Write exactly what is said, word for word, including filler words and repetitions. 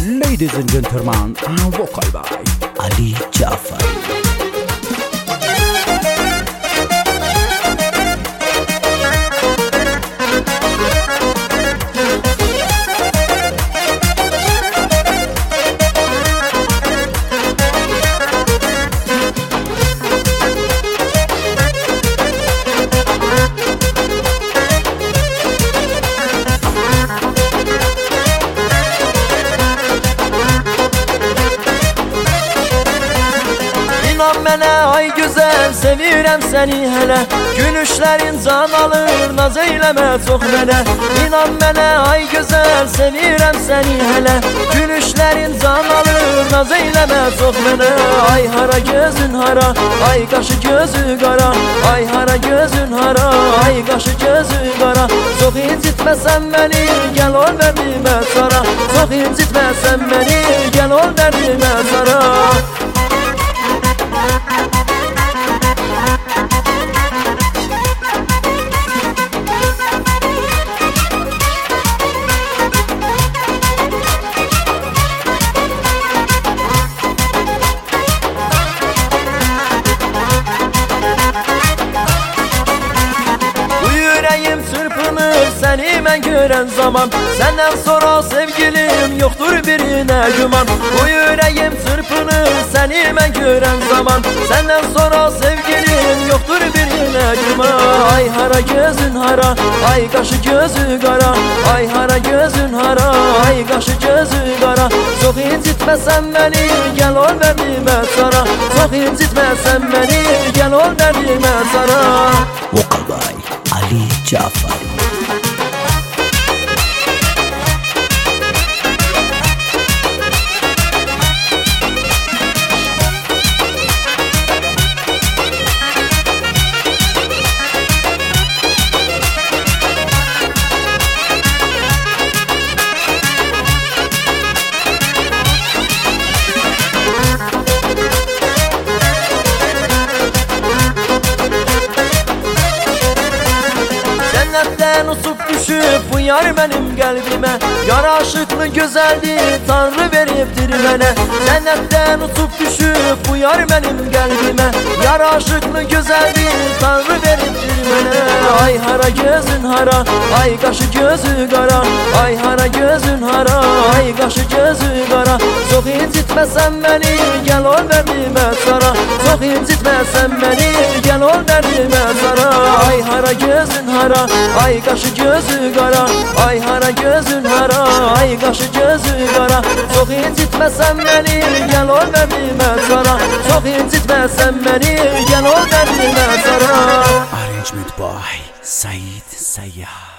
Ladies and gentlemen, vocal by Ali Jafar. İnan mənə ay gözəl, sevirəm səni hələ. Gülüşlərin can alır, naz eyləmə çox mənə. İnan mənə ay gözəl, sevirəm səni hələ. Gülüşlərin can alır, naz eyləmə çox mənə. Ay hara gözün hara, ay qaşı gözü qara. Ay hara gözün hara, ay qaşı gözü qara. Çox incitməsən məni, gəl ol verdimə sara. Çox incitməsən məni, gəl ol verdimə sara. Yüreğim çırpınır seni mən görən zaman. Səndən sonra sevgilim yoxdur birinə güman. Bu yüreğim çırpınır seni mən görən zaman. Səndən sonra sevgilim yoxdur birinə güman. Ay hara gözün hara, ay qaşı gözü qara. Ay hara gözün hara, ay qaşı gözü qara. Çox incitməsən məni, gəl ol verdimə sara. Çox incitməsən məni, gəl ol verdimə sara. Vocal by Ali Jafar. Cənnətdən uçub düşüb bu yar mənim qəlbimə. Yaraşıqlı gözəldir, Tanrı veribdir mənə. Cənnətdən uçub düşüb bu yar mənim qəlbimə. Yaraşıqlı gözəldir, Tanrı veribdir mənə. Ay hara gözün hara, ay qaşı gözü qara. Ay hara gözün hara, ay qaşı gözü qara. Çox incitməsən məni, gəl ol verdimə sara. Çox incitməsən məni, gəl ol verdimə sara. Ay hara gözün hara, ay qaşı gözü qara. Ay hara gözün hara, ay qaşı gözü qara. Çox incitməsən məni, gəl ol verdimə sara. Çox incitməsən məni, gəl ol verdimə sara. Arrangement by Said Sayyah.